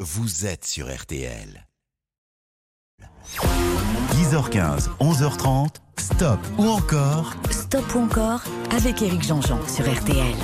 vous êtes sur RTL. 10h15, 11h30, Stop ou encore Stop ou encore avec Éric Jean-Jean sur RTL.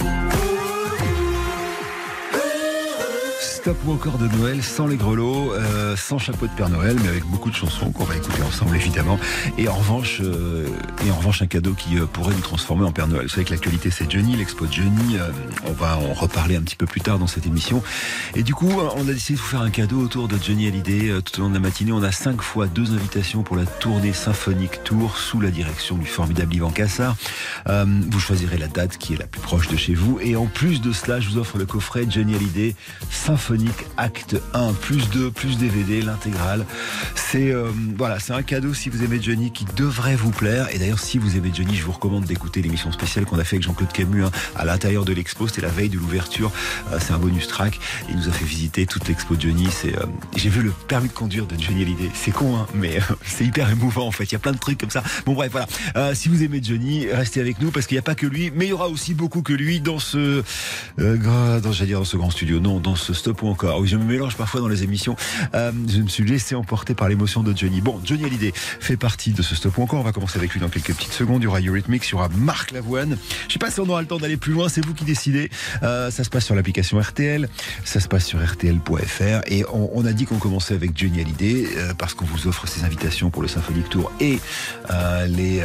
Stop ou encore de Noël, sans les grelots, sans chapeau de Père Noël, mais avec beaucoup de chansons qu'on va écouter ensemble évidemment. Et en revanche un cadeau qui pourrait nous transformer en Père Noël. Vous savez que l'actualité c'est Johnny, l'expo de Johnny. On va en reparler un petit peu plus tard dans cette émission. Et du coup, on a décidé de vous faire un cadeau autour de Johnny Hallyday. Tout au long de la matinée, on a 5 fois 2 invitations pour la tournée Symphonique Tour sous la direction du formidable Yvan Cassard. Vous choisirez la date qui est la plus proche de chez vous. Et en plus de cela, je vous offre le coffret Johnny Hallyday Symphonique Acte 1, plus 2, plus DVD, l'intégrale. C'est un cadeau si vous aimez Johnny qui devrait vous plaire. Et d'ailleurs, si vous aimez Johnny, je vous recommande d'écouter l'émission spéciale qu'on a fait avec Jean-Claude Camus à l'intérieur de l'expo. C'était la veille de l'ouverture. C'est un bonus track. Il nous a fait visiter toute l'expo de Johnny. J'ai vu le permis de conduire de Johnny Hallyday. C'est con, hein, mais c'est hyper émouvant en fait. Il y a plein de trucs comme ça. Bon bref, voilà. Si vous aimez Johnny, restez avec nous parce qu'il n'y a pas que lui, mais il y aura aussi beaucoup que lui dans ce grand studio. Non, dans ce Stop ou encore. Oui, je me mélange parfois dans les émissions. Je me suis laissé emporter par l'émotion de Johnny. Bon, Johnny Hallyday fait partie de ce Stop ou encore. On va commencer avec lui dans quelques petites secondes. Il y aura Eurythmics, il y aura Marc Lavoine. Je sais pas si on aura le temps d'aller plus loin. C'est vous qui décidez. Ça se passe sur l'application RTL. Ça se passe sur RTL.fr. Et on a dit qu'on commençait avec Johnny Hallyday parce qu'on vous offre ses invitations pour le Symphonique Tour et les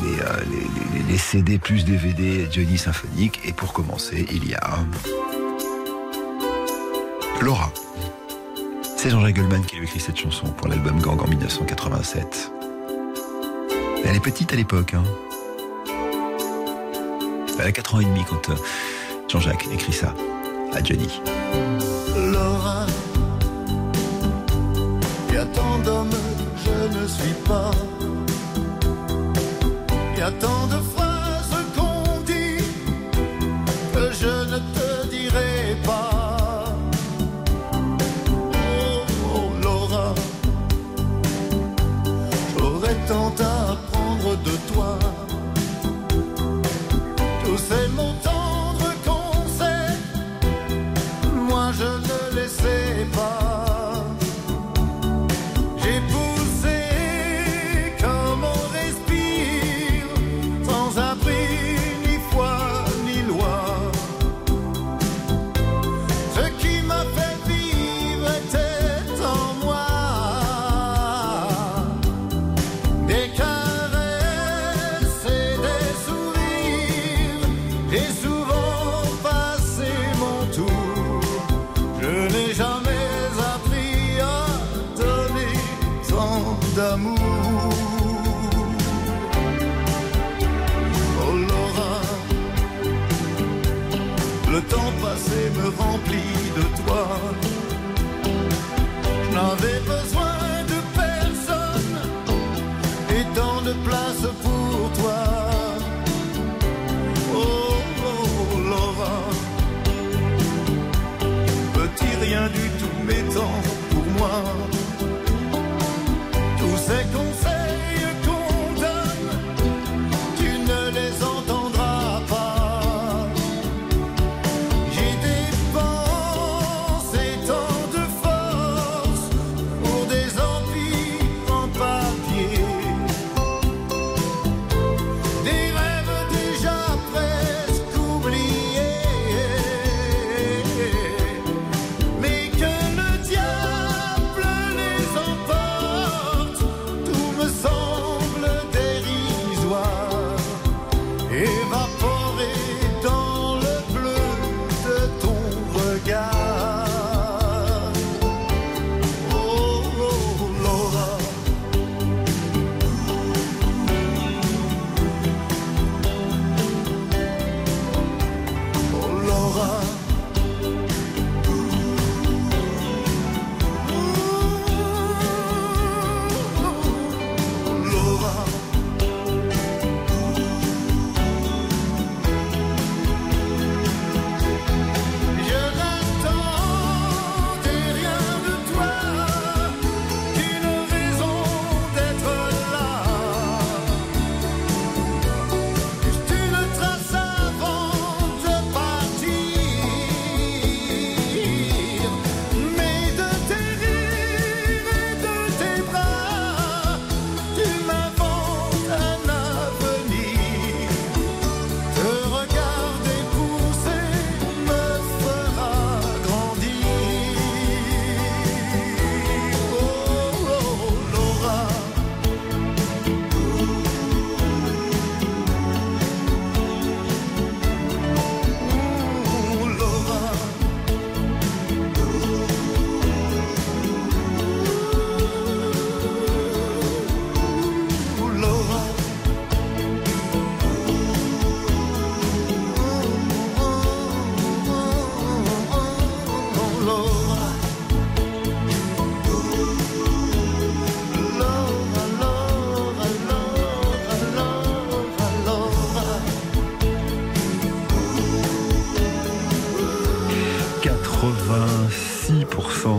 CD plus DVD Johnny Symphonique. Et pour commencer, il y a Laura. C'est Jean-Jacques Goldman qui a écrit cette chanson pour l'album Gang en 1987. Elle est petite à l'époque. Hein. Elle a 4 ans et demi quand Jean-Jacques écrit ça à Johnny. Laura, il y a tant d'hommes que je ne suis pas. Il y a tant de phrases qu'on dit que je ne te dirai pas. Tant à apprendre de toi. Tous ces mots tendres qu'on sait, moi je ne les sais pas. J'ai poussé comme on respire, sans abri ni foi ni loi. Ce qui m'a fait vivre était en moi. Des caresses et des sourires, j'ai souvent passé mon tour. Je n'ai jamais appris à donner tant d'amour. Oh Laura, le temps passé me remplit de toi. Je n'avais besoin de place pour toi. Oh Laura, petit rien du tout, mais tant pour moi. Tous ces conseils qu'on donne, tu ne les entendras pas. J'ai dépensé tant de force pour des empires en papier.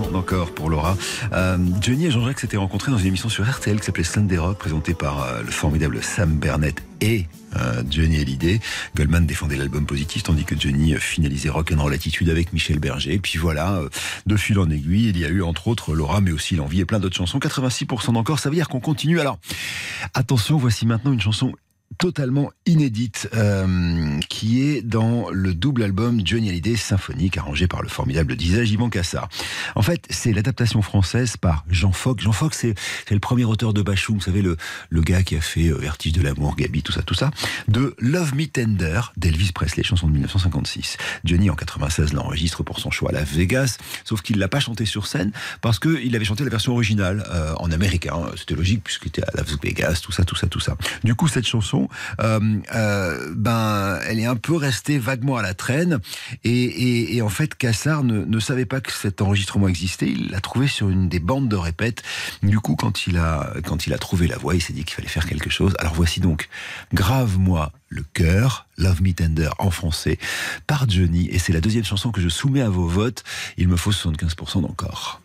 80% d'encore pour Laura. Johnny et Jean-Jacques s'étaient rencontrés dans une émission sur RTL qui s'appelait Sunday Rock, présentée par le formidable Sam Bernett et Johnny Hallyday. Goldman défendait l'album Positif, tandis que Johnny finalisait Rock'n'Roll Attitude avec Michel Berger. Et puis voilà, de fil en aiguille, il y a eu entre autres Laura, mais aussi L'Envie et plein d'autres chansons. 86% d'encore, ça veut dire qu'on continue. Alors, attention, voici maintenant une chanson totalement inédite, qui est dans le double album Johnny Hallyday symphonique, arrangé par le formidable disage Yvan Cassard. En fait, c'est l'adaptation française par Jean Fock. Jean Fock, c'est le premier auteur de Bachoum, vous savez, le gars qui a fait Vertige de l'amour, Gabi, tout ça, de Love Me Tender d'Elvis Presley, chanson de 1956. Johnny, en 96, l'enregistre pour son show à Las Vegas, sauf qu'il l'a pas chanté sur scène, parce qu'il avait chanté la version originale, en américain. C'était logique, puisqu'il était à Las Vegas, tout ça. Du coup, cette chanson, elle est un peu restée vaguement à la traîne, et en fait Cassard ne savait pas que cet enregistrement existait. Il l'a trouvé sur une des bandes de répète. Du coup, quand il a trouvé la voix, il s'est dit qu'il fallait faire quelque chose. Alors voici donc Grave-moi le cœur, Love Me Tender en français, par Johnny, et c'est la deuxième chanson que je soumets à vos votes. Il me faut 75% d'encore.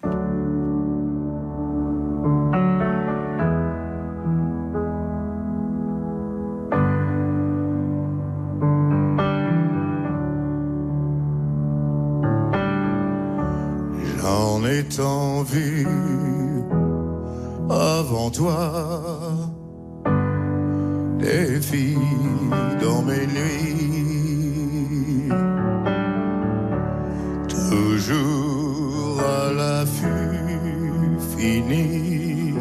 J'en ai tant vu avant toi, des filles dans mes nuits, toujours à l'affût fini.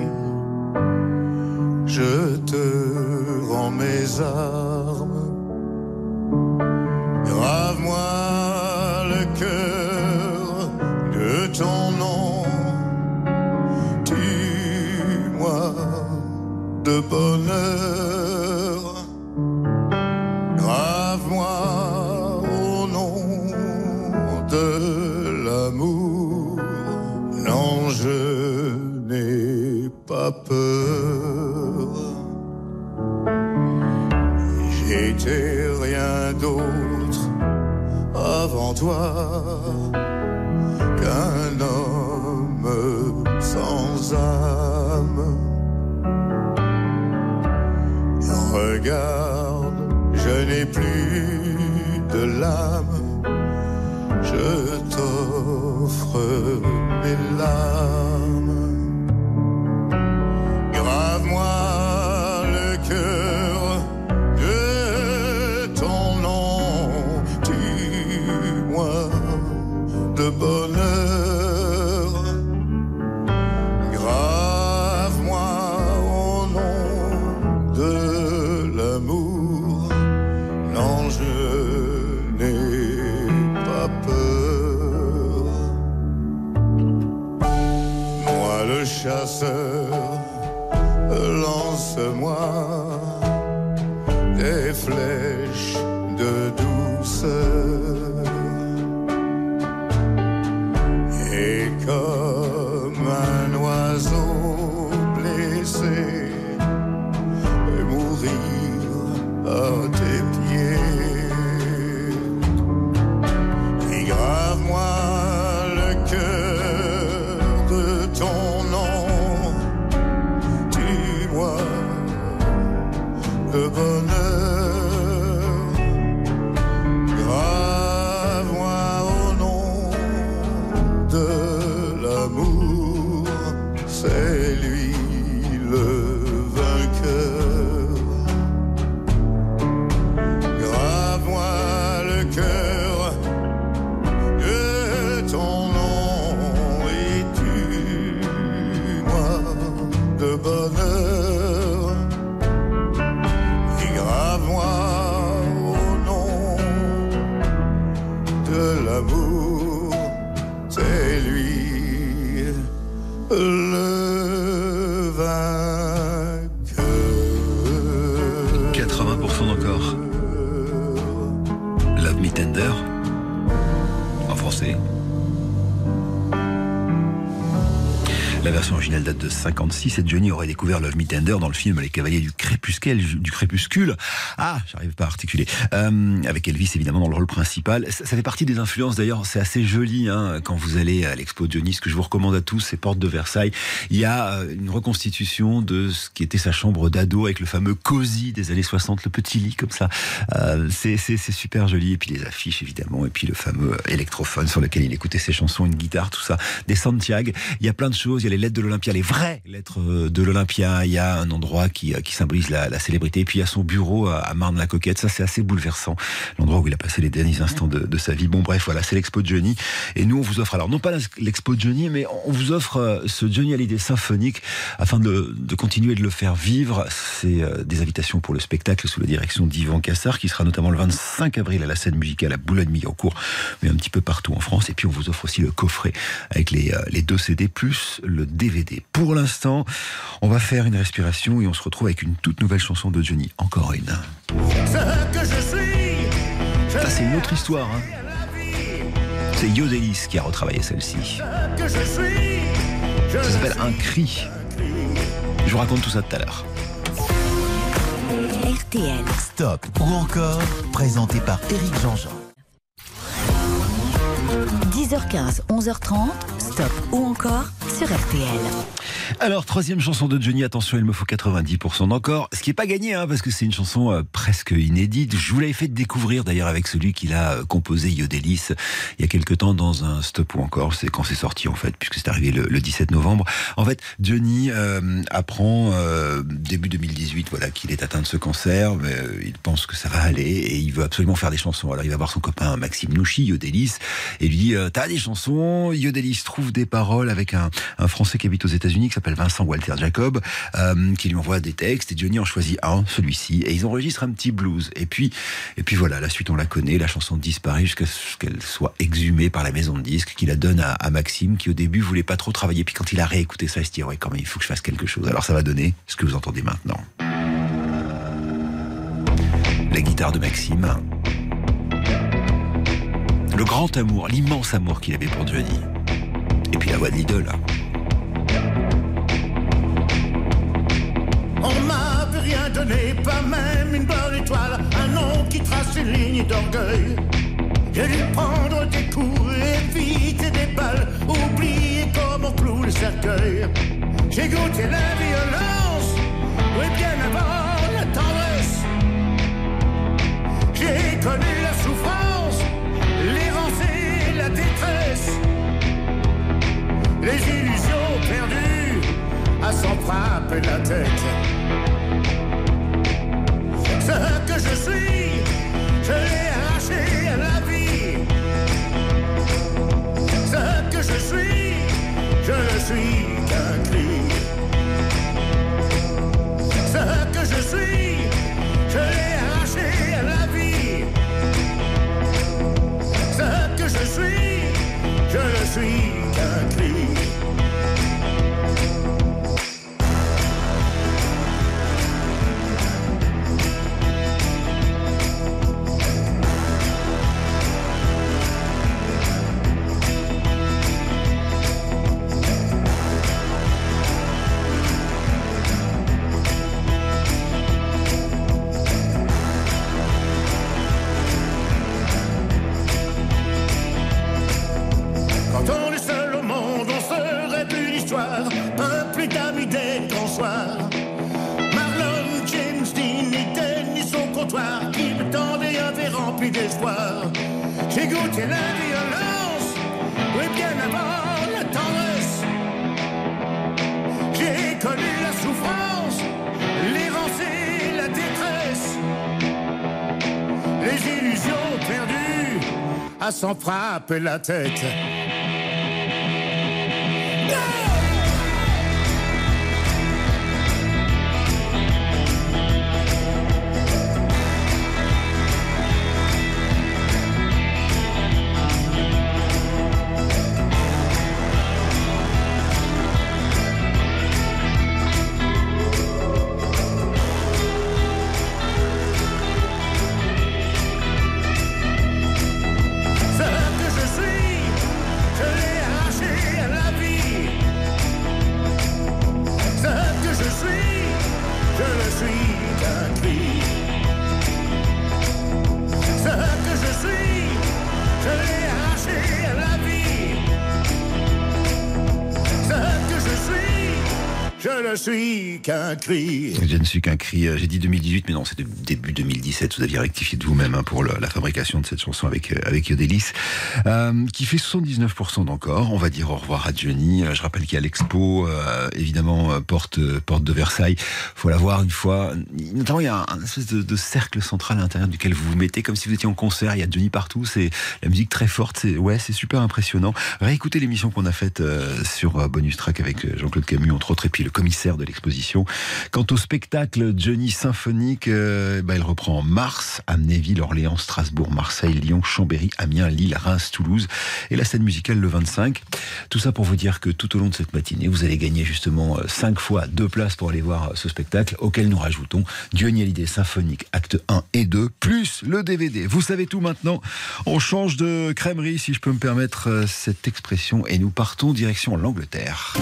Je te rends mes armes, grave-moi le cœur de ton nom, tue-moi de bonheur, grave-moi au nom de l'amour. Non, je n'ai pas peur, j'étais rien d'autre avant toi qu'un homme sans âme. Regarde, je n'ai plus de l'âme, je t'offre mes larmes. Grave-moi le cœur de ton nom, tue-moi de bonheur, grave-moi au nom de l'amour. Non, je n'ai pas peur. Moi le chasseur, lance-moi des flèches de douceur, et comme un oiseau blessé, mourir à tes pieds. Et grave-moi le cœur de ton nom, tue-moi de bonheur, grave-moi au nom de l'amour. C'est lui le vainqueur. Grave-moi le cœur de ton nom et tue-moi de bonheur, et grave-moi au nom de l'amour. C'est lui le vainqueur. 80% d'encore. Love Me Tender en français. La version originale date de 56 et Johnny aurait découvert Love Me Tender dans le film Les Cavaliers du Crépuscule. Ah, j'arrive pas à articuler. Avec Elvis évidemment dans le rôle principal. Ça fait partie des influences d'ailleurs, c'est assez joli quand vous allez à l'expo Johnny. Ce que je vous recommande à tous, c'est Porte de Versailles. Il y a une reconstitution de ce qui était sa chambre d'ado avec le fameux cosy des années 60, le petit lit comme ça. C'est super joli. Et puis les affiches évidemment, et puis le fameux électrophone sur lequel il écoutait ses chansons, une guitare, tout ça. Des Santiago. Il y a plein de choses. Il y a les lettres de l'Olympia, les vraies lettres de l'Olympia. Il y a un endroit qui symbolise la célébrité. Et puis il y a son bureau à Marne-la-Coquette. Ça, c'est assez bouleversant. L'endroit où il a passé les derniers instants de sa vie. Bon, bref, voilà, c'est l'expo Johnny. Et nous, on vous offre alors, non pas l'expo Johnny, mais on vous offre ce Johnny Hallyday symphonique afin de continuer de le faire vivre. C'est des invitations pour le spectacle sous la direction d'Yvan Cassard, qui sera notamment le 25 avril à la scène musicale à Boulogne-Billancourt, mais un petit peu partout en France. Et puis, on vous offre aussi le coffret avec les 2 CD plus le DVD. Pour l'instant, on va faire une respiration et on se retrouve avec une toute nouvelle chanson de Johnny. Encore une. Ça, c'est une autre histoire. C'est Yodelis qui a retravaillé celle-ci. Ça s'appelle Un cri. Je vous raconte tout ça tout à l'heure. RTL. Stop ou encore, présenté par Éric Jean-Jean. 10h15, 11h30, Stop ou encore sur RTL. Alors, 3e chanson de Johnny, attention, il me faut 90% d'encore. Ce qui n'est pas gagné, parce que c'est une chanson presque inédite. Je vous l'avais fait découvrir d'ailleurs avec celui qui l'a composé, Yodelis, il y a quelque temps dans un Stop ou encore. C'est quand c'est sorti en fait, puisque c'est arrivé le 17 novembre. En fait, Johnny apprend début 2018 qu'il est atteint de ce cancer. Mais, il pense que ça va aller et il veut absolument faire des chansons. Alors il va voir son copain Maxime Nouchy, Yodelis, et lui dit t'as des chansons. Yodelis trouve des paroles avec un Français qui habite aux États-Unis qui s'appelle Vincent Walter Jacob, qui lui envoie des textes, et Johnny en choisit un, celui-ci, et ils enregistrent un petit blues. Et puis voilà, la suite on la connaît, la chanson disparaît jusqu'à ce qu'elle soit exhumée par la maison de disques, qui la donne à Maxime, qui au début voulait pas trop travailler, puis quand il a réécouté ça, il se dit ouais, quand même il faut que je fasse quelque chose. Alors ça va donner ce que vous entendez maintenant. La guitare de Maxime, le grand amour, l'immense amour qu'il avait pour Johnny, et puis la voix de l'idole. On m'avait rien donné, pas même une bonne étoile, un nom qui trace une ligne d'orgueil. J'ai dû prendre des coups, éviter des balles, oublier comme on cloue le cercueil. J'ai goûté la violence, oui bien avant la tendresse. J'ai connu la souffrance, l'errance et la détresse. Les illusions perdues à s'en frapper la tête. Ce que je suis, je l'ai arraché à la vie. Ce que je suis, je ne suis qu'un cri. Ce que je suis, je l'ai arraché à la vie. Ce que je ne suis qu'un cri. J'ai goûté la violence, oui bien avant la tendresse. J'ai connu la souffrance, l'errance et la détresse. Les illusions perdues à s'en frapper la tête. je ne suis qu'un cri. Je ne suis qu'un cri. J'ai dit 2018, mais non, c'était début 2017. Vous aviez rectifié de vous-même pour la fabrication de cette chanson avec Yodelis, qui fait 79% d'encore. On va dire au revoir à Johnny. Je rappelle qu'il y a l'expo, évidemment, porte de Versailles. Faut la voir une fois. Notamment, il y a un espèce de cercle central à l'intérieur duquel vous vous mettez, comme si vous étiez en concert. Il y a Johnny partout. C'est la musique très forte. C'est super impressionnant. Réécoutez l'émission qu'on a faite sur Bonus Track avec Jean-Claude Camus, entre autres, et puis le commissaire de l'exposition. Quant au spectacle Johnny symphonique, il reprend en mars, Amnéville, Orléans, Strasbourg, Marseille, Lyon, Chambéry, Amiens, Lille, Reims, Toulouse, et la scène musicale le 25. Tout ça pour vous dire que tout au long de cette matinée, vous allez gagner justement 5 fois 2 places pour aller voir ce spectacle, auquel nous rajoutons Johnny Hallyday symphonique acte 1 et 2, plus le DVD. Vous savez tout maintenant. On change de crèmerie, si je peux me permettre cette expression, et nous partons direction l'Angleterre.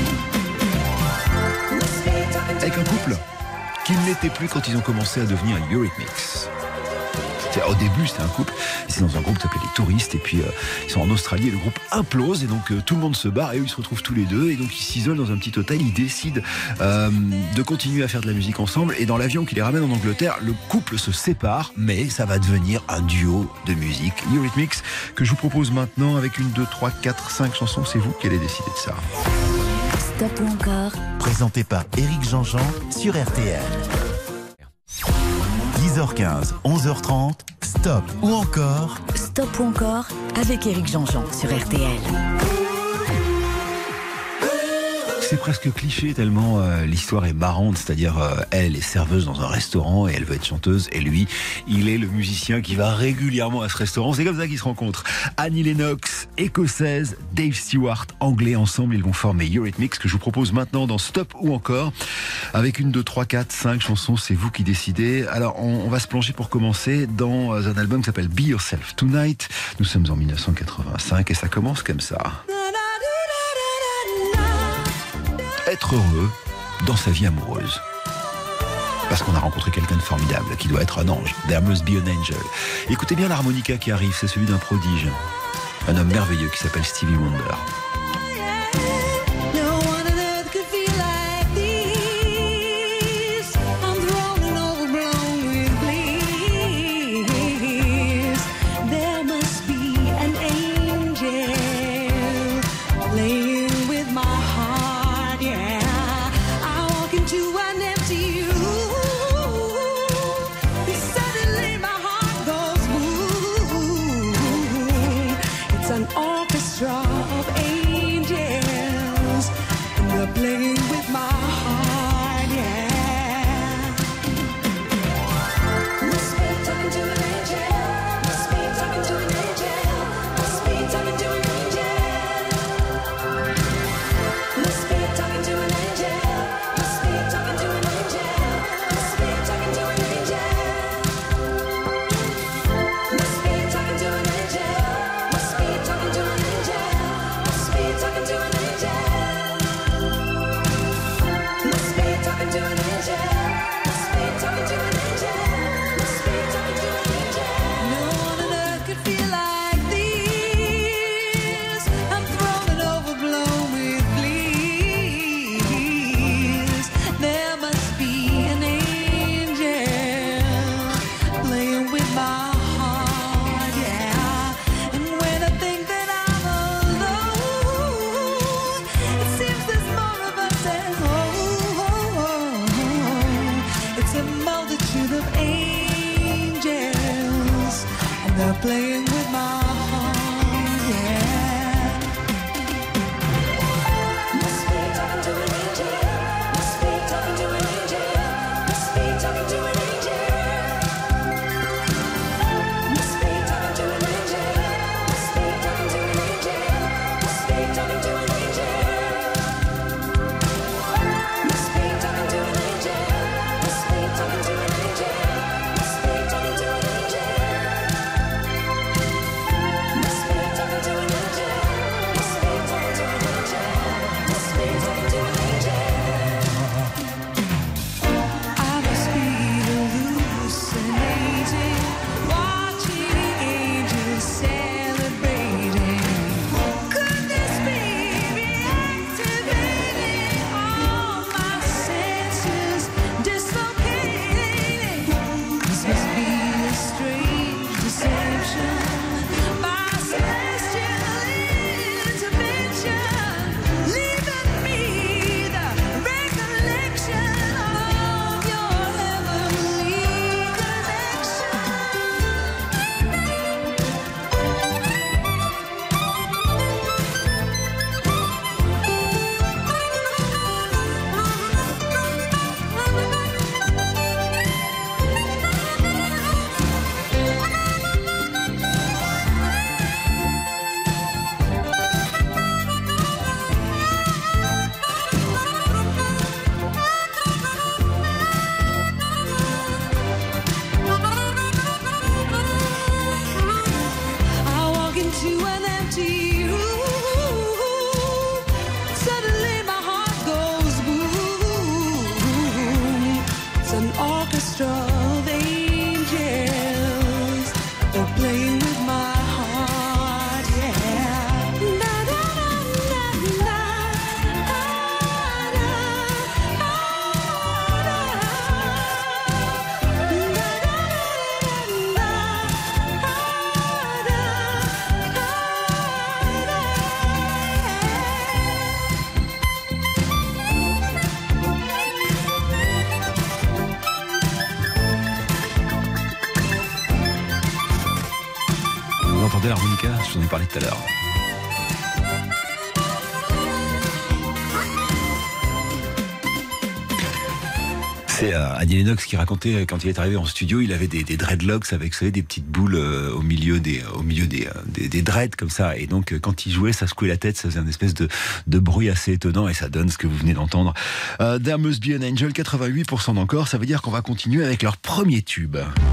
Avec un couple qui ne l'était plus quand ils ont commencé à devenir Eurythmics. Au début, c'était un couple, c'est dans un groupe qui s'appelait les Touristes, et puis ils sont en Australie et le groupe implose, et donc tout le monde se barre, et eux ils se retrouvent tous les deux, et donc ils s'isolent dans un petit hôtel. Ils décident de continuer à faire de la musique ensemble, et dans l'avion qui les ramène en Angleterre, le couple se sépare, mais ça va devenir un duo de musique, Eurythmics, que je vous propose maintenant avec 1, 2, 3, 4, 5 chansons. C'est vous qui allez décider de ça. Stop ou encore, Présenté par Éric Jean-Jean sur RTL. 10h15, 11h30, Stop ou encore, Stop ou encore avec Éric Jean-Jean sur RTL. C'est presque cliché tellement l'histoire est marrante, c'est-à-dire elle est serveuse dans un restaurant et elle veut être chanteuse, et lui, il est le musicien qui va régulièrement à ce restaurant. C'est comme ça qu'ils se rencontrent. Annie Lennox, écossaise, Dave Stewart, anglais, ensemble ils vont former Eurythmics, que je vous propose maintenant dans Stop ou encore, avec 1, 2, 3, 4, 5 chansons, c'est vous qui décidez. Alors on va se plonger pour commencer dans un album qui s'appelle Be Yourself Tonight. Nous sommes en 1985 et ça commence comme ça. Être heureux dans sa vie amoureuse. Parce qu'on a rencontré quelqu'un de formidable, qui doit être un ange. There must be an angel. Écoutez bien l'harmonica qui arrive, c'est celui d'un prodige. Un homme merveilleux qui s'appelle Stevie Wonder. Playing with my heart, yeah. Must be talking to an angel. Must be talking to an angel. Must be talking to an angel. Must be talking to an angel. Must be talking to an angel. Must be talking to an angel. Must be talking to an angel. Must be talking to an angel. Must be talking to an angel. orchestra of angels, they're playing with my heart, yeah. Na na na na Vous entendez l'harmonica? Je vous en ai parlé tout à l'heure. C'est Annie Lennox qui racontait quand il est arrivé en studio, il avait des dreadlocks avec, vous savez, des petites boules au milieu des dreads comme ça. Et donc quand il jouait, ça secouait la tête, ça faisait une espèce de bruit assez étonnant et ça donne ce que vous venez d'entendre. There Must Be an Angel, 88% d'encore, ça veut dire qu'on va continuer avec leur premier tube.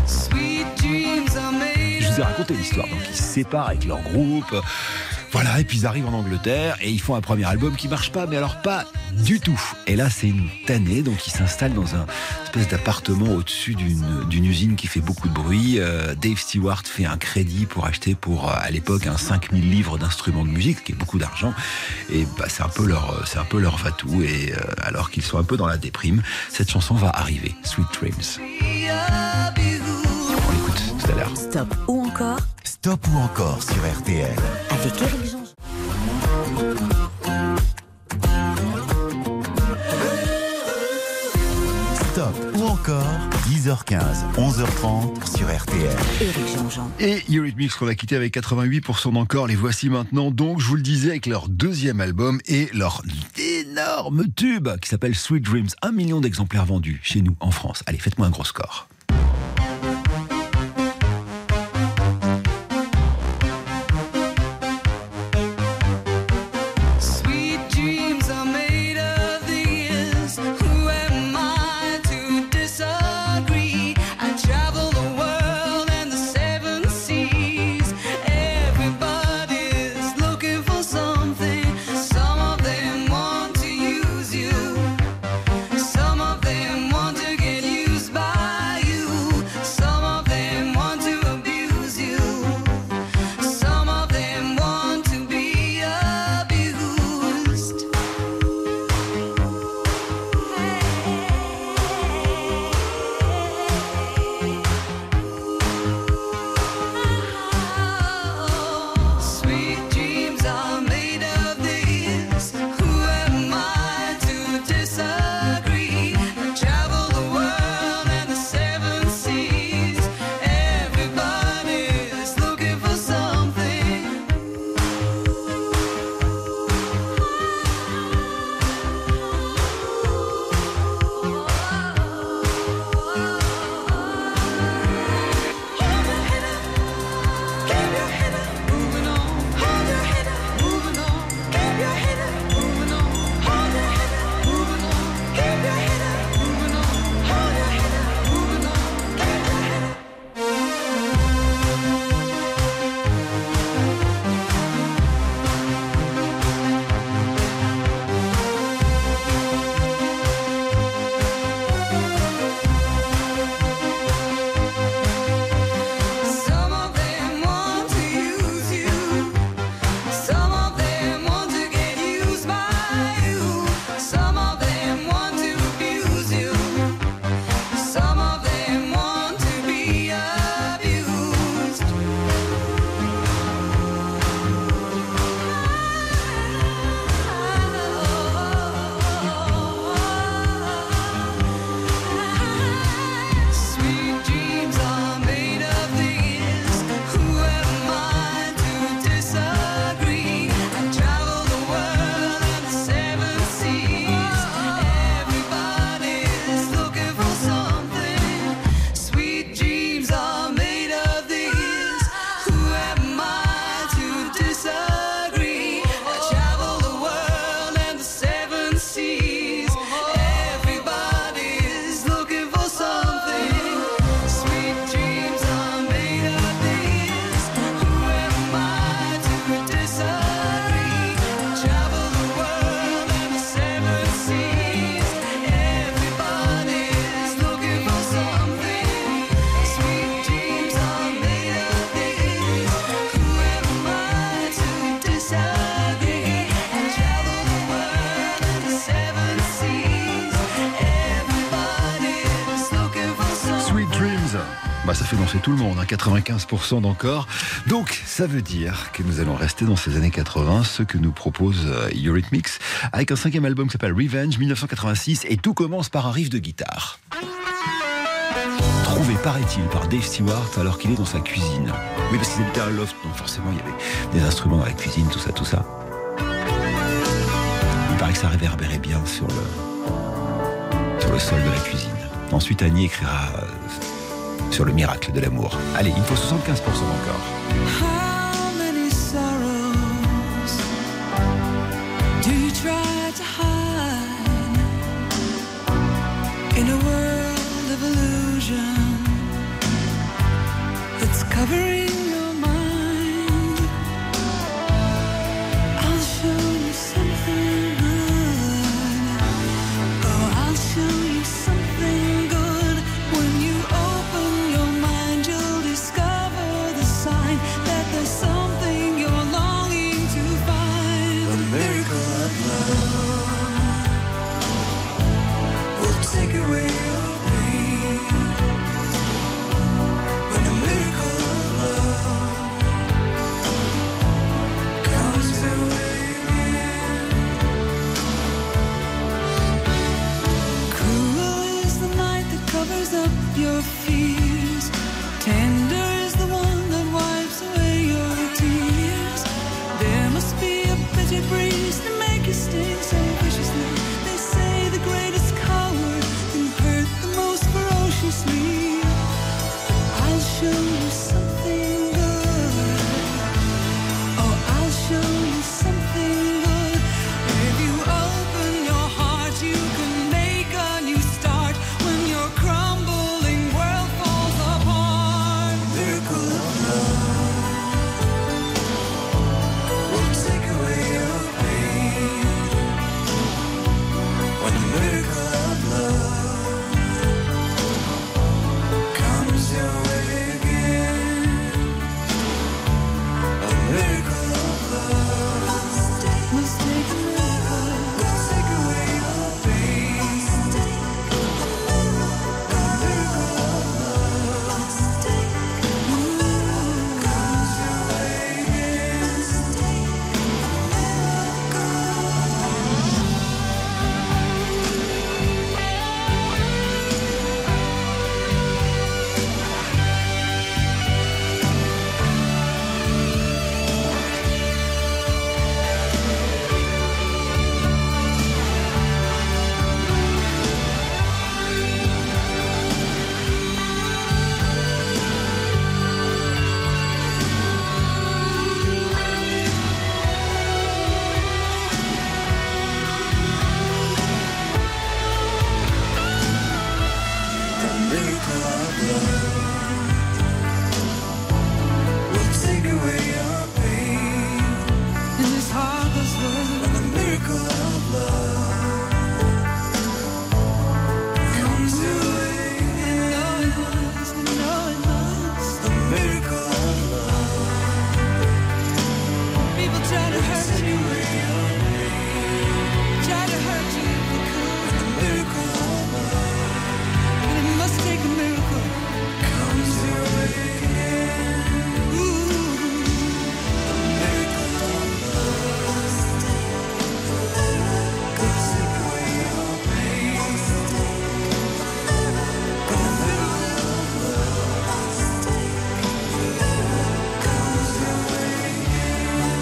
Je vous ai raconté l'histoire, donc ils se séparent avec leur groupe. Voilà, et puis ils arrivent en Angleterre et ils font un premier album qui marche pas, mais alors pas du tout. Et là, c'est une tannée, donc ils s'installent dans un espèce d'appartement au-dessus d'une usine qui fait beaucoup de bruit. Dave Stewart fait un crédit pour acheter à l'époque, 5000 livres d'instruments de musique, ce qui est beaucoup d'argent. Et bah, c'est un peu leur va-tout. Et alors qu'ils sont un peu dans la déprime, cette chanson va arriver, Sweet Dreams. On l'écoute tout à l'heure. Stop ou encore Stop ou encore sur RTL. avec Éric Jean-Jean. Stop ou encore 10h15, 11h30 sur RTL. Éric Jean-Jean. Et Eurythmics qu'on a quitté avec 88% d'encore, les voici maintenant. Donc, je vous le disais, avec leur deuxième album et leur énorme tube qui s'appelle Sweet Dreams. 1 million d'exemplaires vendus chez nous en France. Allez, faites-moi un gros score. Sweet dreams are made of this. Who am I to disagree? I travel the world and the 7 seas. Everybody's looking for something. Some of them want to use you. Some of them want to get used by you. Ça fait danser tout le monde, 95% d'encore. Donc, ça veut dire que nous allons rester dans ces années 80, ce que nous propose Eurythmics, avec un 5e album qui s'appelle Revenge, 1986, et tout commence par un riff de guitare. Trouvé, paraît-il, par Dave Stewart alors qu'il est dans sa cuisine. Oui, parce qu'ils habitaient à un loft, donc forcément il y avait des instruments dans la cuisine, tout ça. Il paraît que ça réverbérait bien sur le sol de la cuisine. Ensuite, Annie écrira sur le miracle de l'amour. Allez, il faut 75% encore. How many sorrows do you try to hide in a world of illusion that's covering your mind? I'll show you something good. Oh, I'll show you something good. When you open your mind, you'll discover the sign that there's something you're longing to find. A miracle of love will take away your pain. When a miracle of love comes your way again. Cruel is the night that covers up your fears. Tender is the one that wipes away your tears. There must be a bitter breeze to make you sting so viciously. They say the greatest coward can hurt the most ferociously. I'll show you something good. Oh, I'll show you something good. If you open your heart, you can make a new start. When your crumbling world falls apart, miracle of love will take away your pain. When the miracle of love comes your way again, a miracle of love must take a miracle, will take away your pain. A miracle of love comes your way again. The miracle of love will take away your pain. In this heartless world, the miracle of love comes your way. And know it must, and know it must. The miracle of love. People try to hurt you, try to hurt you if they could. The miracle of love, and it must take a miracle. Comes your way again. Ooh, the miracle of love will take away your pain. The miracle of love comes your way again.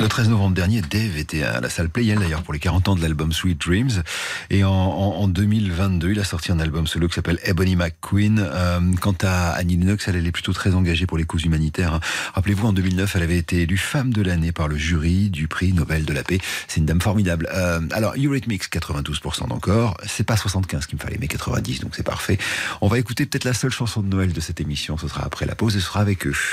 Le 13 novembre dernier, Dave était à la salle Playel d'ailleurs pour les 40 ans de l'album Sweet Dreams. Et en 2022, il a sorti un album solo qui s'appelle Ebony McQueen. Quant à Annie Lennox, elle est plutôt très engagée pour les causes humanitaires. Rappelez-vous, en 2009, elle avait été élue femme de l'année par le jury du prix Nobel de la paix. C'est une dame formidable. Alors, Eurythmics, 92% d'encore. C'est pas 75 qu'il me fallait, mais 90, donc c'est parfait. On va écouter peut-être la seule chanson de Noël de cette émission. Ce sera après la pause et ce sera avec eux.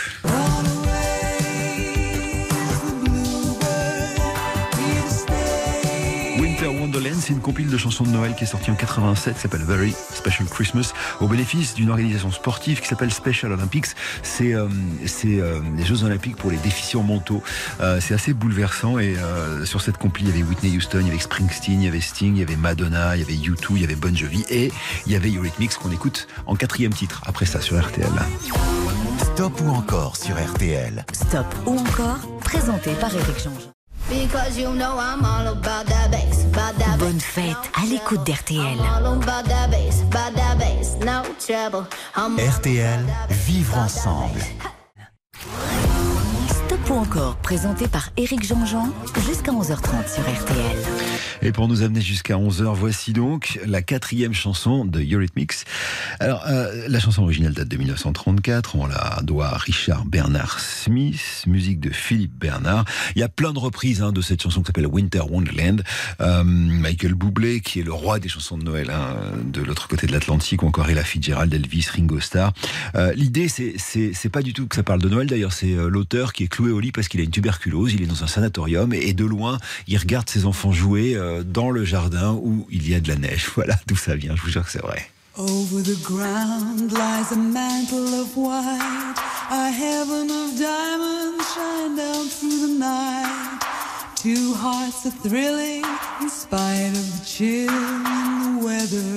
Winter Wonderland, c'est une compile de chansons de Noël qui est sortie en 87, qui s'appelle Very Special Christmas, au bénéfice d'une organisation sportive qui s'appelle Special Olympics. C'est les Jeux Olympiques pour les déficients mentaux. C'est assez bouleversant et sur cette compile, il y avait Whitney Houston, il y avait Springsteen, il y avait Sting, il y avait Madonna, il y avait U2, il y avait Bon Jovi et il y avait Eurythmics qu'on écoute en 4e titre après ça sur RTL. Stop ou encore sur RTL. Stop ou encore, présenté par Éric Jean-Jean. Because you know I'm all about that bass, Bonne fête à l'écoute d'RTL. all about that bass, no trouble. RTL, vivre ensemble. Stop ou encore, présenté par Éric Jean-Jean, jusqu'à 11h30 sur RTL. Et pour nous amener jusqu'à 11h, voici donc la 4e chanson de Eurythmics. Alors, la chanson originale date de 1934. On la doit à Richard Bernard Smith, musique de Philippe Bernard. Il y a plein de reprises de cette chanson qui s'appelle Winter Wonderland. Michael Bublé, qui est le roi des chansons de Noël, de l'autre côté de l'Atlantique, ou encore Ella Fitzgerald, Elvis, Ringo Starr. L'idée, c'est pas du tout que ça parle de Noël. D'ailleurs, c'est l'auteur qui est cloué au lit parce qu'il a une tuberculose. Il est dans un sanatorium et de loin, il regarde ses enfants jouer dans le jardin où il y a de la neige. Voilà d'où ça vient, je vous jure que c'est vrai. Over the ground lies a mantle of white, a heaven of diamonds shine down through the night. Two hearts are thrilling in spite of the chill in the weather.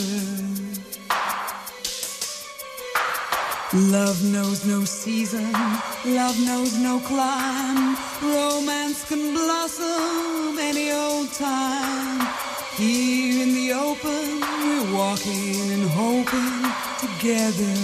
Love knows no season, love knows no clime. Romance can blossom any old time. Here in the open, we're walking and hoping together.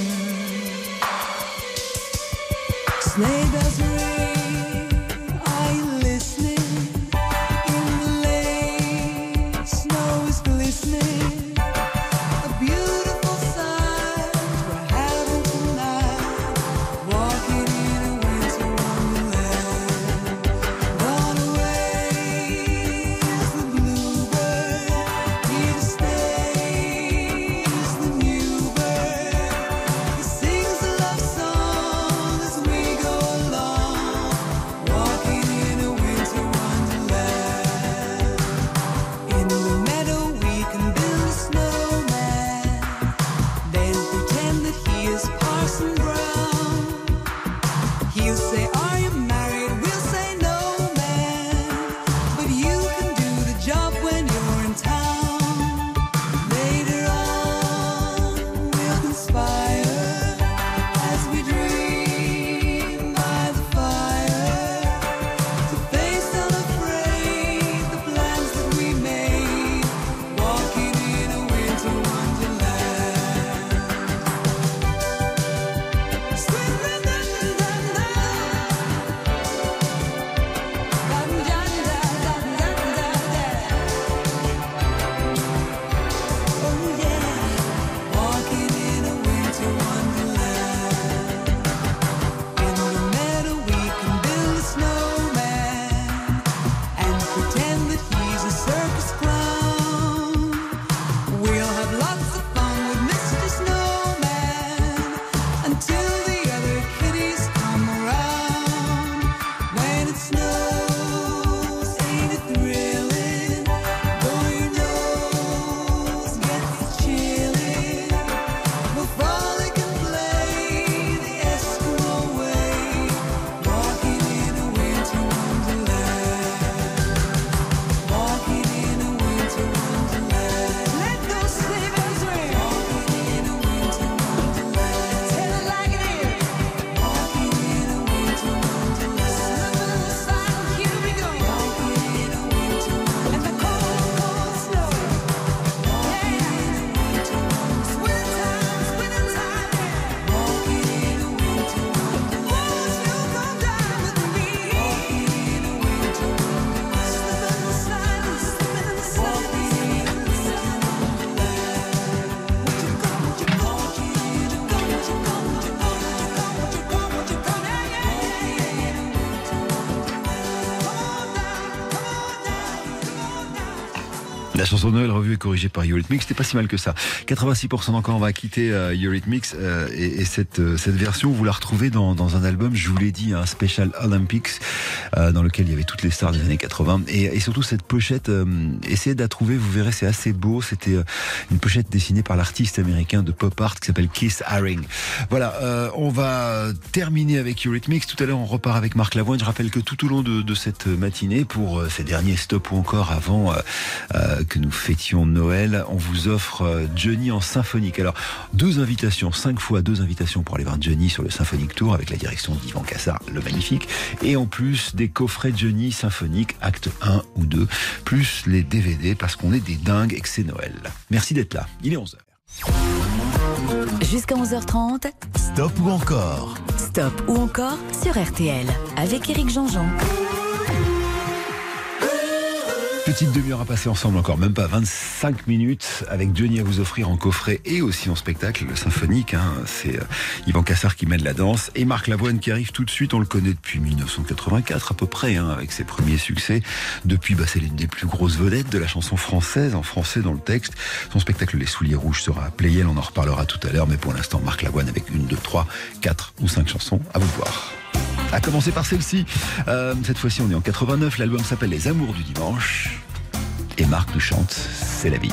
Sleigh bells ring, are you listening? In the lane, snow is glistening. A beautiful sight we're having tonight. Walking in a winter wonderland. Gone away is the bluebird. Here to stay is the new bird. He sings a love song as we go along. Walking in a winter wonderland. In the meadow we can build a snowman. Then pretend that he is Parson Brown. He'll say, are you married? We'll say, no, man. But you can do the job when you're in town. Later on, we'll conspire as we dream by the fire to face unafraid the plans that we made. Walking in a winter wonderland. La chanson de Noël revue et corrigée par Eurythmics, c'était pas si mal que ça. 86% encore, on va quitter Eurythmics et cette version, vous la retrouvez dans un album, je vous l'ai dit, un Special Olympics, dans lequel il y avait toutes les stars des années 80. Et surtout cette pochette, essayez de la trouver, vous verrez, c'est assez beau. C'était une pochette dessinée par l'artiste américain de pop art qui s'appelle Keith Haring. Voilà, on va terminer avec Eurythmics. Tout à l'heure, on repart avec Marc Lavoine. Je rappelle que tout au long de cette matinée, pour ces derniers stops ou encore avant que nous fêtions Noël, on vous offre Johnny en symphonique. Alors, 5 fois 2 invitations pour aller voir Johnny sur le Symphonic Tour avec la direction d'Yvan Cassard, le magnifique. Et en plus, des coffrets Johnny symphonique, acte 1 ou 2, plus les DVD parce qu'on est des dingues et que c'est Noël. Merci d'être là. Il est 11h. Jusqu'à 11h30, Stop ou encore? Stop ou encore sur RTL avec Éric Jean-Jean. Petite demi-heure à passer ensemble encore, même pas 25 minutes, avec Johnny à vous offrir en coffret et aussi en spectacle, le symphonique. C'est Yvan Cassard qui mène la danse et Marc Lavoine qui arrive tout de suite. On le connaît depuis 1984 à peu près, avec ses premiers succès. Depuis, c'est l'une des plus grosses vedettes de la chanson française, en français dans le texte. Son spectacle Les Souliers Rouges sera à Playel, on en reparlera tout à l'heure, mais pour l'instant, Marc Lavoine avec 1, 2, 3, 4 ou 5 chansons, à vous de voir. À commencer par celle-ci. Cette fois-ci, on est en 89. L'album s'appelle Les Amours du Dimanche. Et Marc nous chante C'est la vie.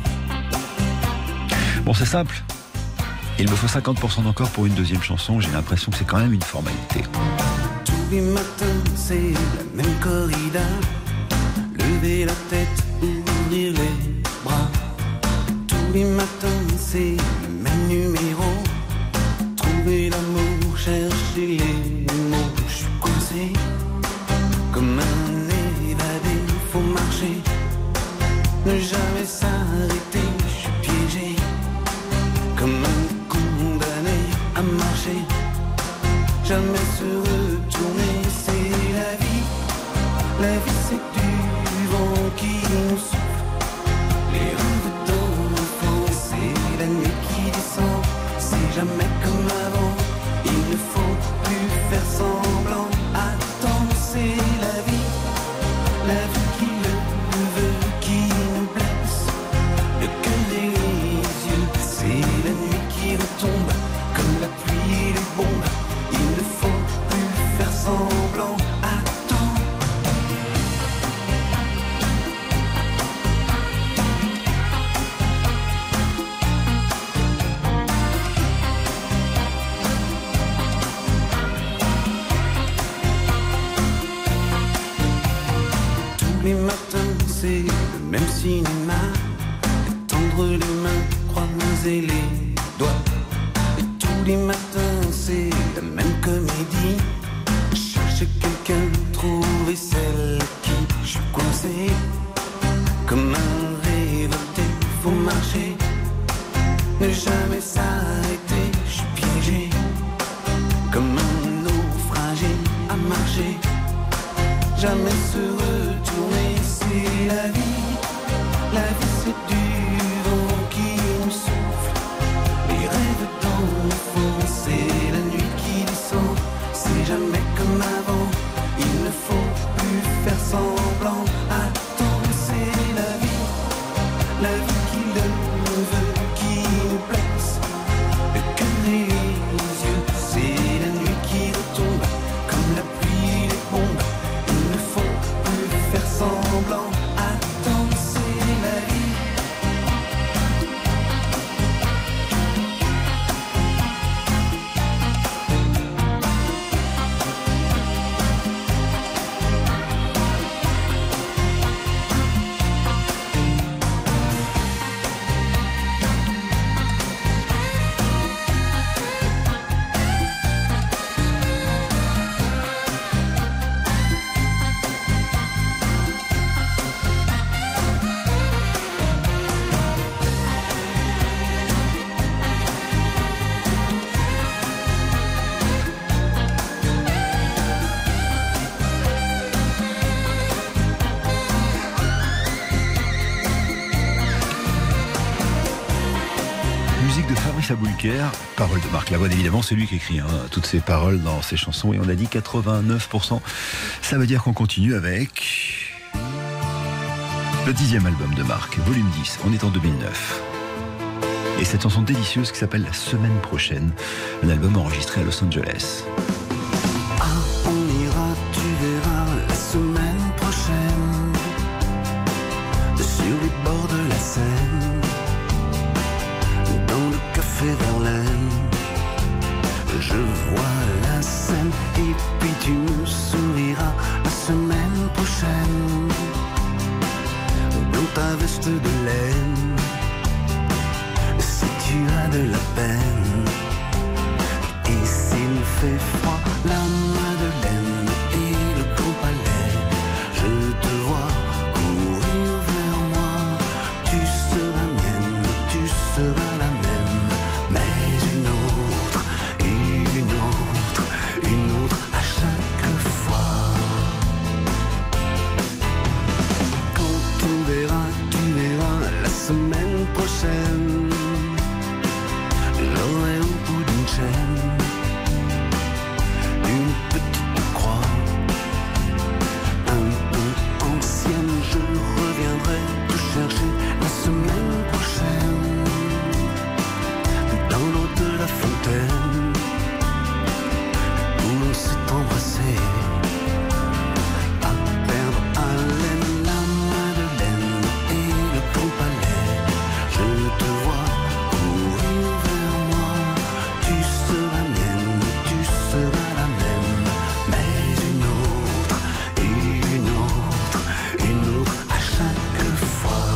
Bon, c'est simple. Il me faut 50% d'encore pour une deuxième chanson. J'ai l'impression que c'est quand même une formalité. Tous les matins, c'est la même corrida. Lever la tête, ouvrir les bras. Tous les matins, c'est le même numéro. Trouver l'amour, chercher les mots. Je suis coincé comme un évadé. Faut marcher, ne jamais s'arrêter. Je suis piégé comme un condamné à marcher. Jamais se retourner, c'est la vie. La vie, c'est du vent qui nous souffle. Les rêves d'enfants, c'est la nuit qui descend. C'est jamais comme avant. Il ne faut plus faire semblant. Attends, c'est la vie. La vie qui le veut, qui nous blesse. Le cœur et les yeux, c'est la nuit qui retombe. Comme la pluie et les bombes. Il ne faut plus faire semblant. Attends. Tous les matins, c'est le même cinéma. Tendre les mains, croiser les doigts. Et tous les matins, c'est la même comédie. Chercher quelqu'un, trouver celle qui. Je suis coincé comme un révolté. Faut marcher, ne jamais s'arrêter. Je suis piégé comme un naufragé à marcher. Jamais se retourner, c'est la vie. La vie, c'est du vent qui nous souffle. Les rêves d'enfants, c'est la nuit qui descend. C'est jamais comme avant. Il ne faut plus faire semblant. Attends, c'est la vie. La vie qui le veut, qui nous blesse. Le cœur et les yeux, c'est la nuit qui retombe. Comme la pluie et les bombes. Il ne faut plus faire semblant. Attends, c'est la vie. Musique de Fabrice Aboulker, paroles de Marc Lavoine évidemment, c'est lui qui écrit toutes ses paroles dans ses chansons et on a dit 89%. Ça veut dire qu'on continue avec Le 10e album de Marc, volume 10, on est en 2009. Et cette chanson délicieuse qui s'appelle La Semaine Prochaine, un album enregistré à Los Angeles. Ah, on ira, tu verras, la semaine prochaine, sur les bords de la Seine, dans le café Verlaine. Je vois la scène et puis tu me souriras la semaine prochaine, dans ta veste de laine. Si tu as de la peine et s'il fait froid, la Madeleine et le Grand Palais, je te vois courir vers moi. Tu seras mienne, tu seras la même, mais une autre à chaque fois. Quand on verra, tu verras la semaine prochaine, j'aurai au bout d'une chaîne une petite croix, un peu ancienne. Je reviendrai te chercher la semaine prochaine, dans l'eau de la fontaine où l'on s'est embrassé, à perdre haleine, la Madeleine et le Grand Palais. Je te vois courir vers moi, tu seras mienne, tu seras la même, mais une autre à chaque fois.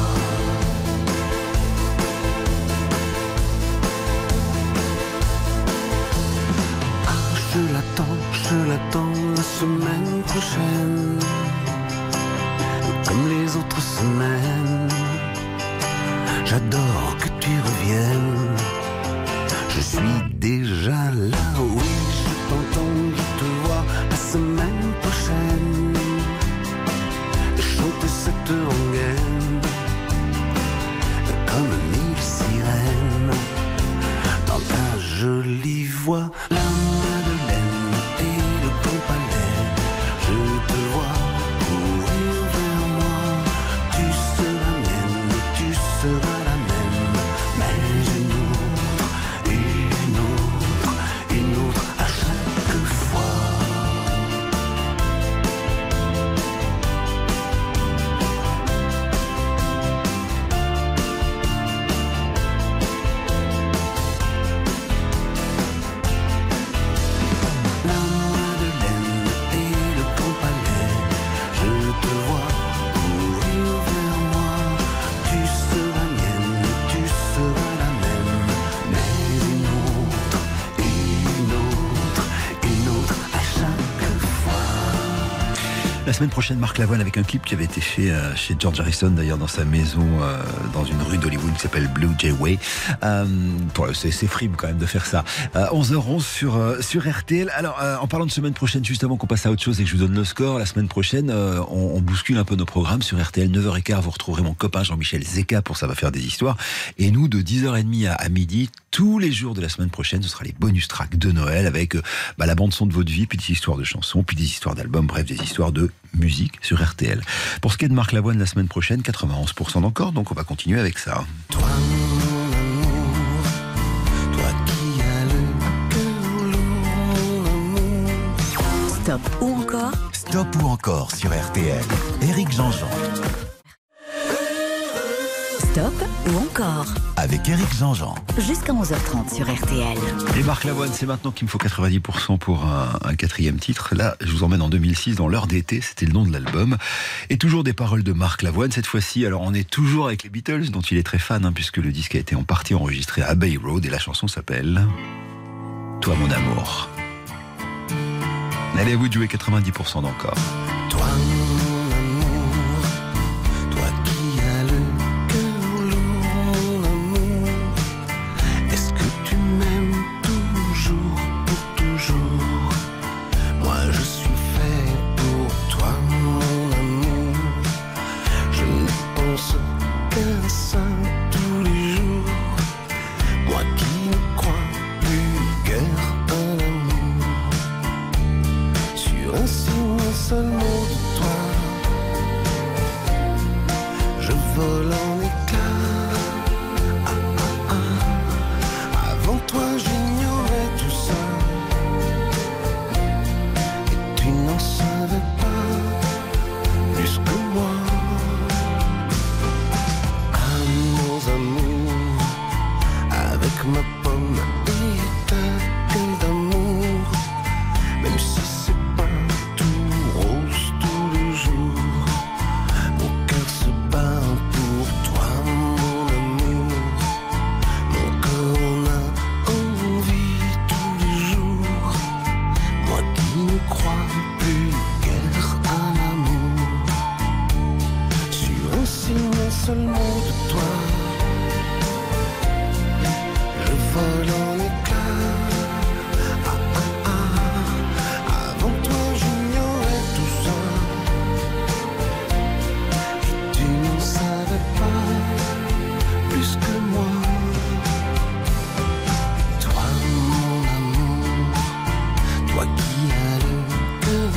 Je l'attends la semaine prochaine, comme les autres semaines. J'adore que tu reviennes, je suis déjà là, oui, je t'entends, je te vois la semaine prochaine, chanter cette rengaine, comme mille sirènes, dans ta jolie voix, la Madeleine et le Grand Palais. Je te vois courir vers moi, tu seras mienne, tu seras la même, mais une autre à chaque fois. La Madeleine et le Grand Palais, je te vois courir vers moi, tu seras mienne, tu seras la même, mais une autre à chaque fois. La semaine prochaine, Marc Lavoine avec un clip qui avait été fait chez George Harrison, d'ailleurs dans sa maison dans une rue d'Hollywood qui s'appelle Blue Jay Way. C'est frime quand même de faire ça. 11h11 sur RTL. Alors en parlant de semaine prochaine, juste avant qu'on passe à autre chose et que je vous donne le score, la semaine prochaine on bouscule un peu nos programmes sur RTL. 9h15, vous retrouverez mon copain Jean-Michel Zeka pour Ça va faire des histoires, et nous de 10h30 à midi tous les jours de la semaine prochaine, ce sera les bonus tracks de Noël avec la bande son de votre vie, puis des histoires de chansons, puis des histoires d'albums, bref des histoires de musique sur RTL. Pour ce qui est de Marc Lavoine la semaine prochaine, 91% d'encore, donc on va continuer avec ça. Toi mon amour, toi qui as le cœur lourd, l'amour. Stop ou encore Stop ou encore sur RTL. Éric Jean-Jean. Stop ou encore Avec Éric Jean-Jean. jusqu'à 11h30 sur RTL. Et Marc Lavoine, c'est maintenant qu'il me faut 90% pour un quatrième titre. Là, je vous emmène en 2006 dans l'heure d'été, c'était le nom de l'album. Et toujours des paroles de Marc Lavoine, cette fois-ci. Alors on est toujours avec les Beatles, dont il est très fan, puisque le disque a été en partie enregistré à Abbey Road, et la chanson s'appelle Toi mon amour. Allez, à vous de jouer 90% d'encore. Toi mon amour, toi qui as le cœur lourd, l'amour. Est-ce que tu m'aimes toujours, pour toujours? Moi je suis fait pour toi mon amour. Je ne pense qu'à ça tous les jours. Moi qui ne crois plus guère à l'amour. Sur un signe, un seul mot de toi,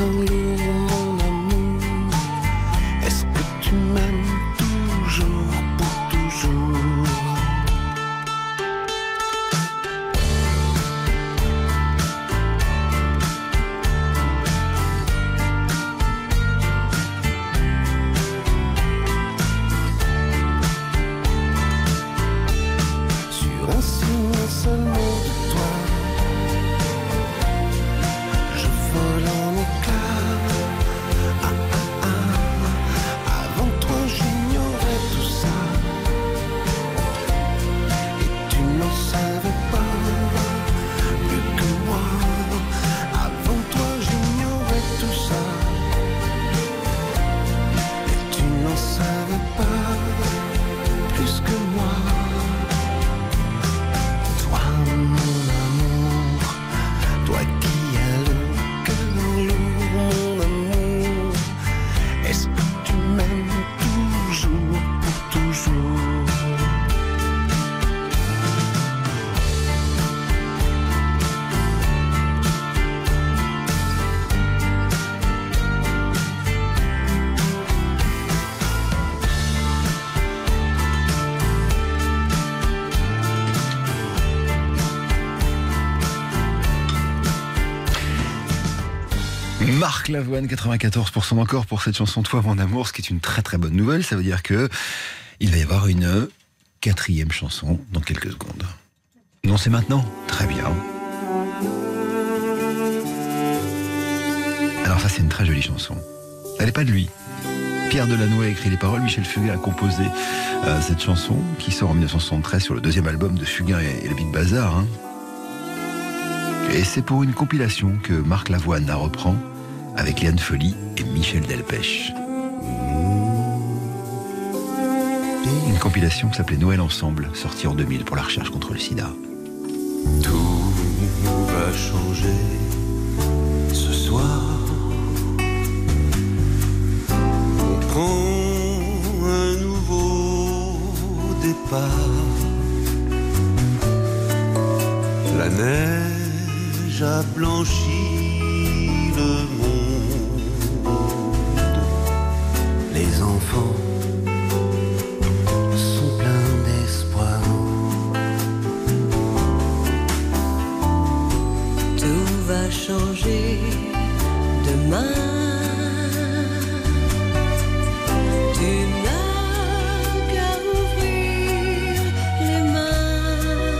un lourd, mon amour. Est-ce que tu m'aimes toujours pour toujours? Sur un signe seulement de toi, je vole en éclats. Ah, ah, ah. Avant toi j'ignorais tout ça, et tu n'en savais pas plus que moi. Avant toi j'ignorais tout ça, et tu n'en savais pas plus que moi. Toi mon amour, toi qui as le cœur lourd, mon amour. Est-ce que tu m'aimes toujours pour toujours? Marc Lavoine, 94% encore pour cette chanson Toi mon amour, ce qui est une très très bonne nouvelle. Ça veut dire que il va y avoir une 4e chanson dans quelques secondes. Non, c'est maintenant. Très bien. Alors ça, c'est une très jolie chanson. Elle n'est pas de lui. Pierre Delannoy a écrit les paroles, Michel Fugain a composé cette chanson qui sort en 1973 sur le 2e album de Fugain et le Big Bazar. Hein. Et c'est pour une compilation que Marc Lavoine la reprend avec Liane Folly et Michel Delpech. Une compilation qui s'appelait Noël Ensemble, sortie en 2000 pour la recherche contre le sida. Tout va changer ce soir. On prend un nouveau départ. La neige a blanchi le monde. Les enfants sont pleins d'espoir. Tout va changer demain. Tu n'as qu'à ouvrir les mains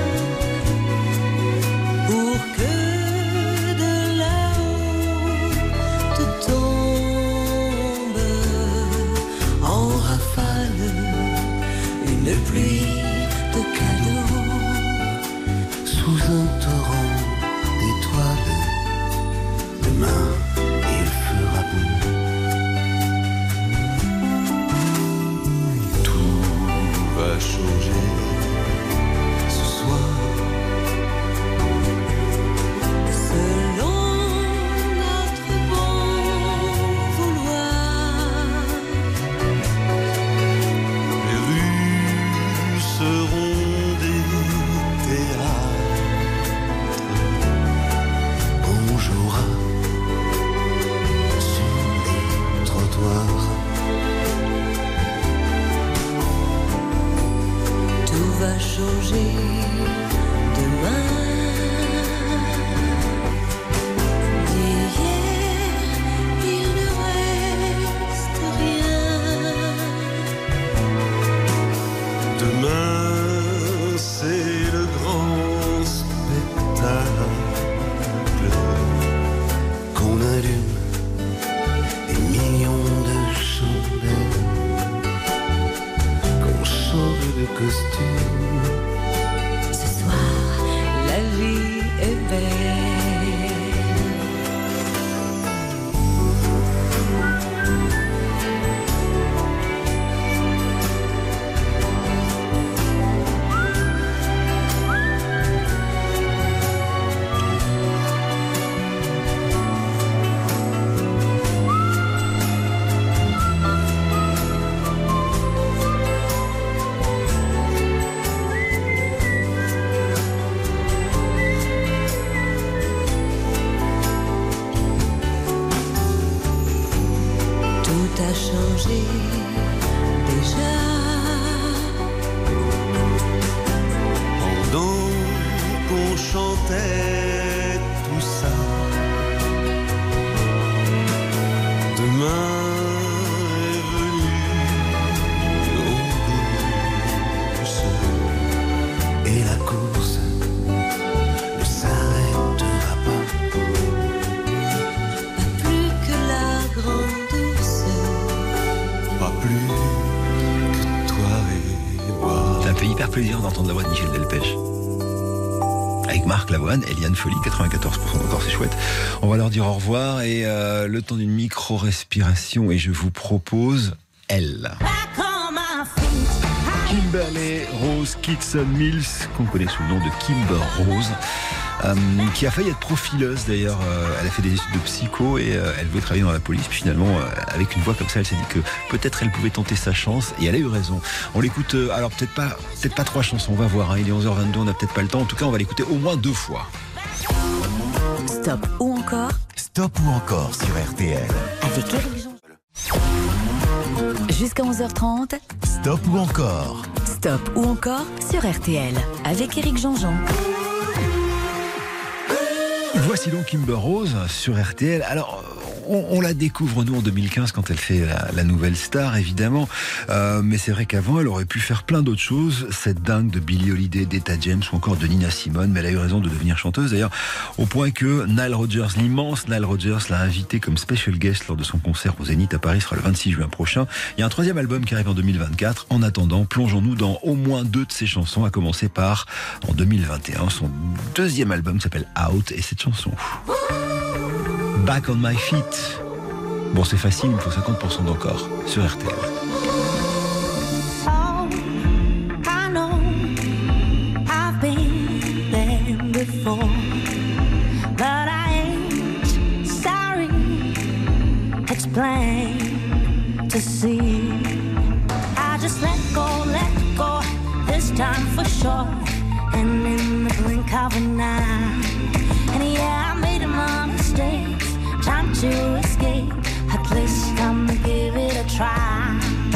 pour que de là-haut te tombe en rafale une pluie de cadeaux. Sous un torrent d'étoiles, demain il plaisir d'entendre la voix de Michel Delpech. Avec Marc Lavoine, Eliane Folly, 94% encore, c'est chouette. On va leur dire au revoir et le temps d'une micro-respiration et je vous propose elle. Kimberly Rose Kitson Mills, qu'on connaît sous le nom de Kimber Rose, qui a failli être profileuse d'ailleurs. Elle a fait des études de psycho et elle voulait travailler dans la police. Puis finalement, avec une voix comme ça, elle s'est dit que peut-être elle pouvait tenter sa chance et elle a eu raison. On l'écoute, alors peut-être pas 3 chansons, on va voir. Il est 11h22, on n'a peut-être pas le temps. En tout cas, on va l'écouter au moins 2 fois. Stop ou encore Stop ou encore sur RTL. avec Éric Jean. Jusqu'à 11h30, Stop ou encore. Stop ou encore sur RTL avec Éric Jean-Jean. Voici donc Kimber Rose sur RTL. Alors, on la découvre, nous, en 2015, quand elle fait la nouvelle star, évidemment. Mais c'est vrai qu'avant, elle aurait pu faire plein d'autres choses. Cette dingue de Billie Holiday, d'Etta James ou encore de Nina Simone. Mais elle a eu raison de devenir chanteuse, d'ailleurs, au point que Nile Rodgers, l'immense Nile Rodgers, l'a invitée comme special guest lors de son concert au Zénith à Paris, sera le 26 juin prochain. Il y a un 3e album qui arrive en 2024. En attendant, plongeons-nous dans au moins 2 de ses chansons, à commencer par, en 2021, son 2e album qui s'appelle Out, et cette chanson. Back on my feet. Bon, c'est facile, il me faut 50% d'encore sur RTL. Oh, I know I've been there before, but I ain't sorry. It's plain to see. I just let go, this time for sure. And in the blink of an eye, and yeah, I made my mistakes. Time to escape. At least I'm gonna give it a try.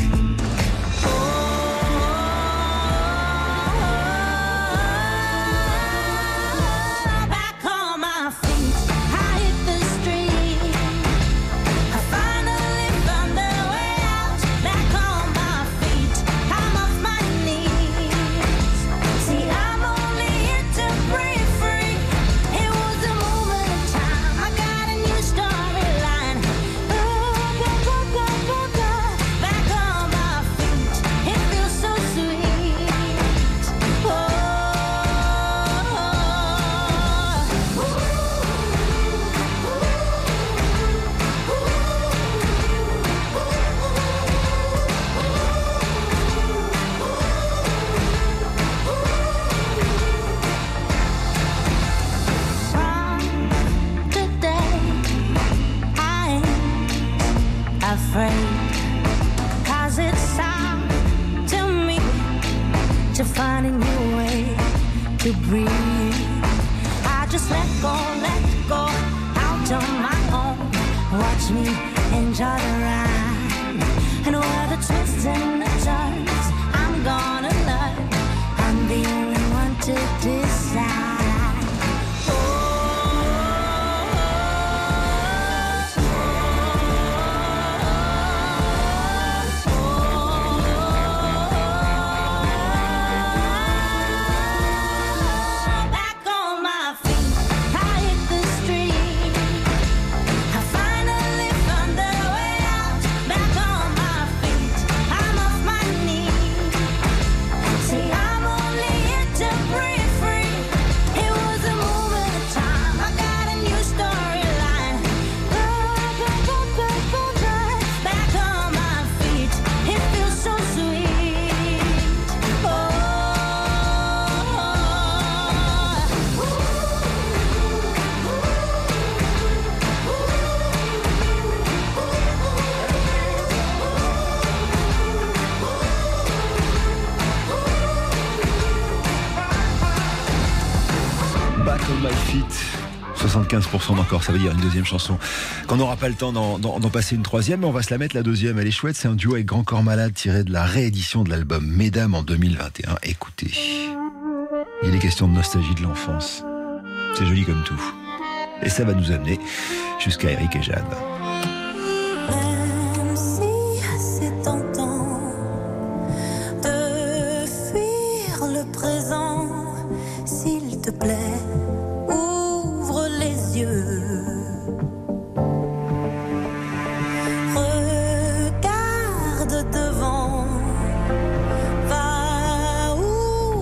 Back on my feet, I hit the street. I finally found a way out. Back on my feet, I'm off my knees. See, I'm only here to break free. It was a moment in time. I got a new storyline. Back on my feet, it feels so sweet. From today, I ain't afraid, 'cause it's time to me to find a new way to breathe. I just let go out on my own. Watch me enjoy the ride, and where the twists and the turns, I'm gonna learn. I'm the only one to decide. Back on my feet, I hit the street. I finally found a way out. Back on my feet, I'm off my knees. See, I'm only here to break free. It was a moment in time. I got a new storyline. Back on my feet, it feels so sweet. Back on my feet. 75% d'encore, ça veut dire une 2e chanson. Qu'on n'aura pas le temps d'en passer une 3e, mais on va se la mettre la 2e. Elle est chouette, c'est un duo avec Grand Corps Malade tiré de la réédition de l'album Mesdames en 2021. Écoutez, il est question de nostalgie de l'enfance. C'est joli comme tout. Et ça va nous amener jusqu'à Eric et Jeanne. Même si c'est tentant de fuir le présent, s'il te plaît, ouvre les yeux. Regarde devant, va où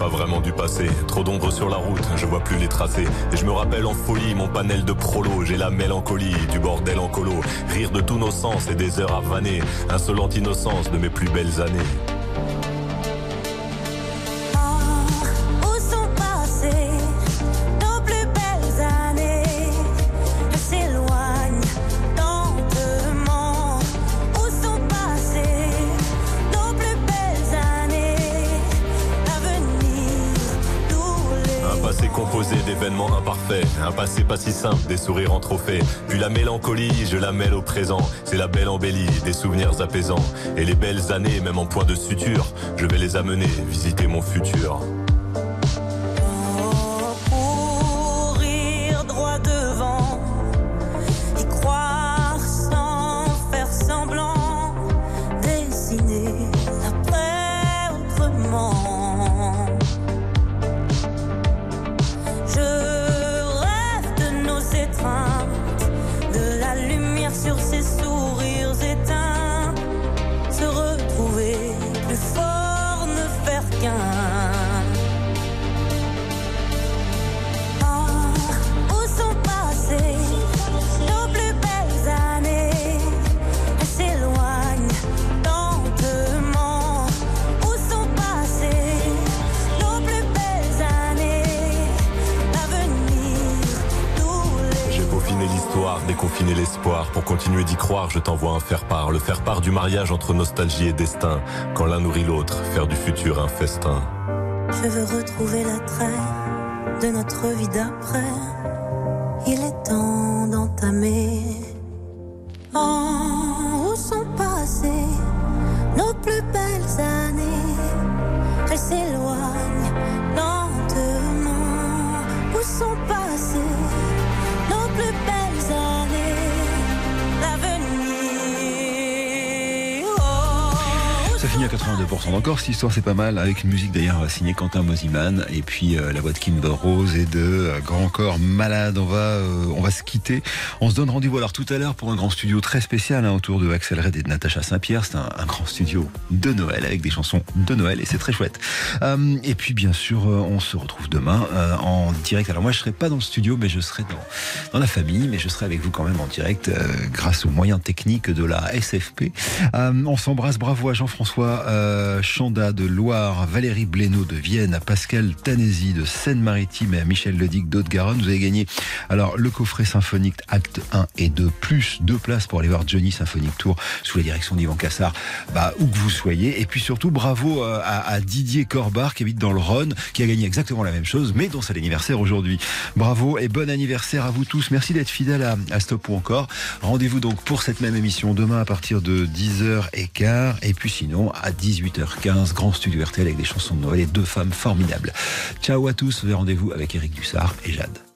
pas vraiment du passé. Trop d'ombre sur la route, je vois plus les tracés. Et je me rappelle en folie mon panel de prolo. J'ai la mélancolie du bordel en colo. Rire de tous nos sens et des heures à vanner. Insolente innocence de mes plus belles années. Composé d'événements imparfaits, un passé pas si simple, des sourires en trophée. Puis la mélancolie, je la mêle au présent. C'est la belle embellie, des souvenirs apaisants. Et les belles années, même en point de suture, je vais les amener visiter mon futur. Courir droit devant, y croire sans faire semblant, dessiner après autrement. Sur ses sourires éteints, se retrouver plus fort, ne faire qu'un. Où sont passées nos plus belles années? Elles s'éloignent lentement. Où sont passées nos plus belles années? L'avenir, tous les J'ai peaufiné l'histoire, déconfiné l'espoir. Pour continuer d'y croire, je t'envoie un faire-part. Le faire-part du mariage entre nostalgie et destin. Quand l'un nourrit l'autre, faire du futur un festin. Je veux retrouver l'attrait de notre vie d'après. Il est temps d'entamer. Où sont passées nos plus belles années? Elles s'éloignent lentement. Où sont passées nos plus belles années? Ça finit à 82% d'encore. Cette histoire, c'est pas mal. Avec une musique d'ailleurs signée Quentin Mosiman. Et puis la voix de Kimber Rose et de Grand Corps Malade. On va se quitter. On se donne rendez-vous alors tout à l'heure pour un grand studio très spécial autour de Axel Red et de Natacha Saint-Pierre. C'est un grand studio de Noël avec des chansons de Noël et c'est très chouette. Et puis bien sûr, on se retrouve demain en direct. Alors moi, je serai pas dans le studio, mais je serai dans la famille. Mais je serai avec vous quand même en direct grâce aux moyens techniques de la SFP. On s'embrasse. Bravo à Jean-François Chanda de Loire, Valérie Blénaud de Vienne, à Pascal Tanesi de Seine-Maritime et à Michel Ledic d'Haute-Garonne. Vous avez gagné alors le coffret symphonique acte 1 et 2 plus 2 places pour aller voir Johnny Symphonic Tour sous la direction d'Yvan Cassard, où que vous soyez. Et puis surtout bravo à Didier Corbar qui habite dans le Rhône, qui a gagné exactement la même chose mais dont c'est l'anniversaire aujourd'hui. Bravo et bon anniversaire à vous tous. Merci d'être fidèles à Stop ou encore. Rendez-vous donc pour cette même émission demain à partir de 10h15 et puis sinon à 18h15, grand studio RTL avec des chansons de Noël et deux femmes formidables. Ciao à tous, vous avez rendez-vous avec Eric Dussard et Jade.